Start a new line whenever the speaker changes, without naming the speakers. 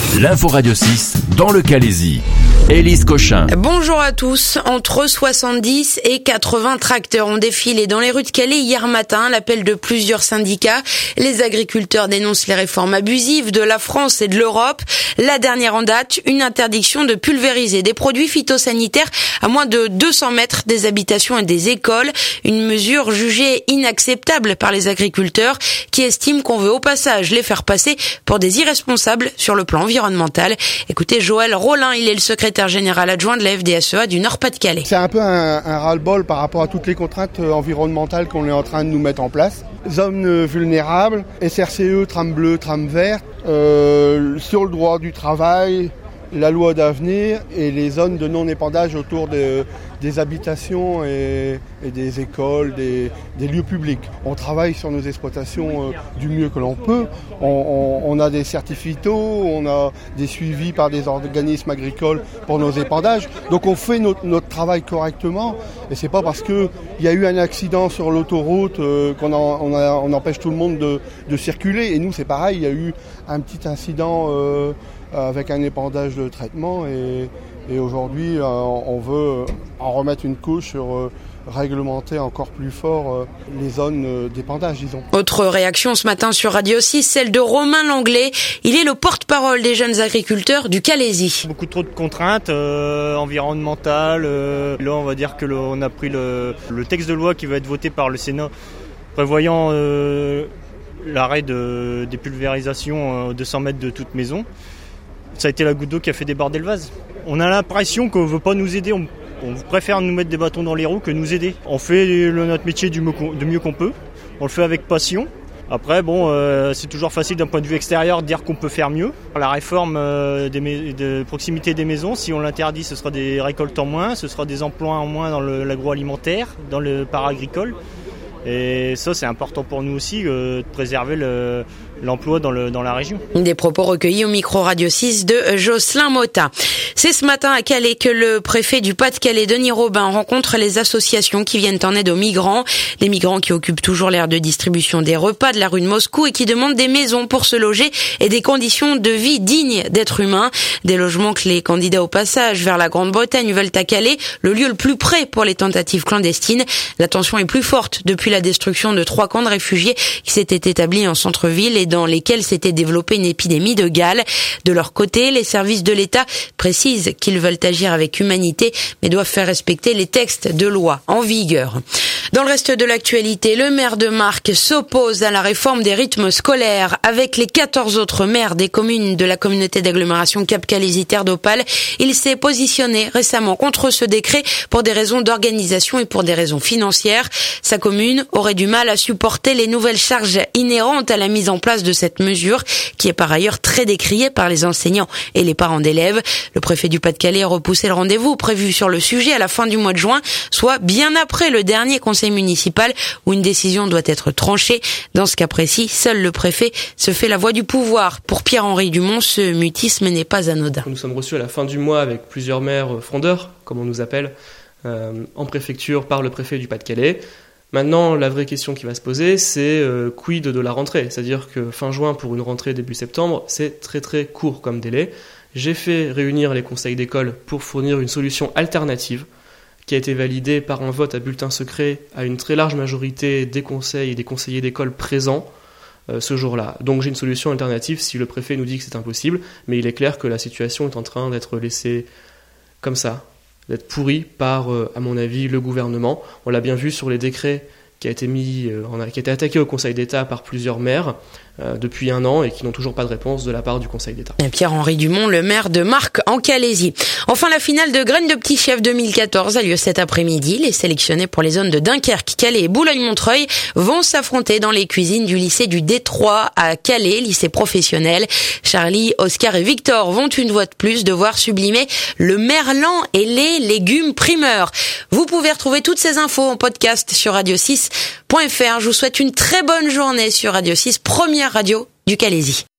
L'info Radio 6 dans le Calaisis. Élise Cochin.
Bonjour à tous. Entre 70 et 80 tracteurs ont défilé dans les rues de Calais hier matin à l'appel de plusieurs syndicats. Les agriculteurs dénoncent les réformes abusives de la France et de l'Europe. La dernière en date, une interdiction de pulvériser des produits phytosanitaires à moins de 200 mètres des habitations et des écoles. Une mesure jugée inacceptable par les agriculteurs qui estiment qu'on veut au passage les faire passer pour des irresponsables sur le plan environnemental. Écoutez Joël Rollin, il est le secrétaire général adjoint de la FDSEA du Nord-Pas-de-Calais.
C'est un peu un ras-le-bol par rapport à toutes les contraintes environnementales qu'on est en train de nous mettre en place. Zones vulnérables, SRCE, trame bleue, trame verte, sur le droit du travail, la loi d'avenir et les zones de non-épandage autour des habitations et des écoles, des lieux publics. On travaille sur nos exploitations du mieux que l'on peut. On a des certificats, on a des suivis par des organismes agricoles pour nos épandages. Donc on fait notre travail correctement. Et c'est pas parce qu'il y a eu un accident sur l'autoroute qu'on empêche tout le monde de circuler. Et nous c'est pareil, il y a eu un petit incident avec un épandage de traitement et aujourd'hui on veut en remettre une couche sur réglementer encore plus fort les zones d'épandage, disons.
Autre réaction ce matin sur Radio 6, celle de Romain Langlais. Il est le porte-parole des jeunes agriculteurs du Calaisis.
Beaucoup trop de contraintes environnementales. Là, on va dire que on a pris le texte de loi qui va être voté par le Sénat prévoyant l'arrêt des pulvérisations 200 mètres de toute maison. Ça a été la goutte d'eau qui a fait déborder le vase. On a l'impression qu'on ne veut pas nous aider. On préfère nous mettre des bâtons dans les roues que nous aider. On fait notre métier du mieux qu'on peut. On le fait avec passion. Après, c'est toujours facile d'un point de vue extérieur de dire qu'on peut faire mieux. La réforme de proximité des maisons, si on l'interdit, ce sera des récoltes en moins, ce sera des emplois en moins dans l'agroalimentaire, dans le para-agricole. Et ça, c'est important pour nous aussi, de préserver l'emploi dans la région.
Des propos recueillis au micro Radio 6 de Jocelyn Motta. C'est ce matin à Calais que le préfet du Pas-de-Calais, Denis Robin, rencontre les associations qui viennent en aide aux migrants. Les migrants qui occupent toujours l'aire de distribution des repas de la rue de Moscou et qui demandent des maisons pour se loger et des conditions de vie dignes d'être humains. Des logements que les candidats au passage vers la Grande-Bretagne veulent à Calais, le lieu le plus près pour les tentatives clandestines. La tension est plus forte depuis la destruction de 3 camps de réfugiés qui s'étaient établis en centre-ville et dans lesquels s'était développée une épidémie de gale. De leur côté, les services de l'État précisent qu'ils veulent agir avec humanité, mais doivent faire respecter les textes de loi en vigueur. Dans le reste de l'actualité, le maire de Marcq s'oppose à la réforme des rythmes scolaires. Avec les 14 autres maires des communes de la communauté d'agglomération Cap-Calaisis-Terre d'Opale, il s'est positionné récemment contre ce décret pour des raisons d'organisation et pour des raisons financières. Sa commune aurait du mal à supporter les nouvelles charges inhérentes à la mise en place de cette mesure, qui est par ailleurs très décriée par les enseignants et les parents d'élèves. Le préfet du Pas-de-Calais a repoussé le rendez-vous prévu sur le sujet à la fin du mois de juin, soit bien après le dernier conseil municipal où une décision doit être tranchée. Dans ce cas précis, seul le préfet se fait la voix du pouvoir. Pour Pierre-Henri Dumont, ce mutisme n'est pas anodin.
Nous sommes reçus à la fin du mois avec plusieurs maires frondeurs, comme on nous appelle, en préfecture par le préfet du Pas-de-Calais. Maintenant, la vraie question qui va se poser, c'est quid de la rentrée. C'est-à-dire que fin juin pour une rentrée début septembre, c'est très très court comme délai. J'ai fait réunir les conseils d'école pour fournir une solution alternative qui a été validée par un vote à bulletin secret à une très large majorité des conseils et des conseillers d'école présents ce jour-là. Donc j'ai une solution alternative si le préfet nous dit que c'est impossible, mais il est clair que la situation est en train d'être laissée comme ça, d'être pourrie par, à mon avis, le gouvernement. On l'a bien vu sur les décrets qui a été attaqué au Conseil d'État par plusieurs maires depuis 1 an et qui n'ont toujours pas de réponse de la part du Conseil d'État.
Pierre-Henri Dumont, le maire de Marcq en Calaisis. Enfin, la finale de Graines de Petit Chef 2014 a lieu cet après-midi. Les sélectionnés pour les zones de Dunkerque, Calais et Boulogne-Montreuil vont s'affronter dans les cuisines du lycée du Détroit à Calais, lycée professionnel. Charlie, Oscar et Victor vont une fois de plus devoir sublimer le merlan et les légumes primeurs. Vous pouvez retrouver toutes ces infos en podcast sur radio6.fr. Je vous souhaite une très bonne journée sur Radio 6, première radio du Calaisis.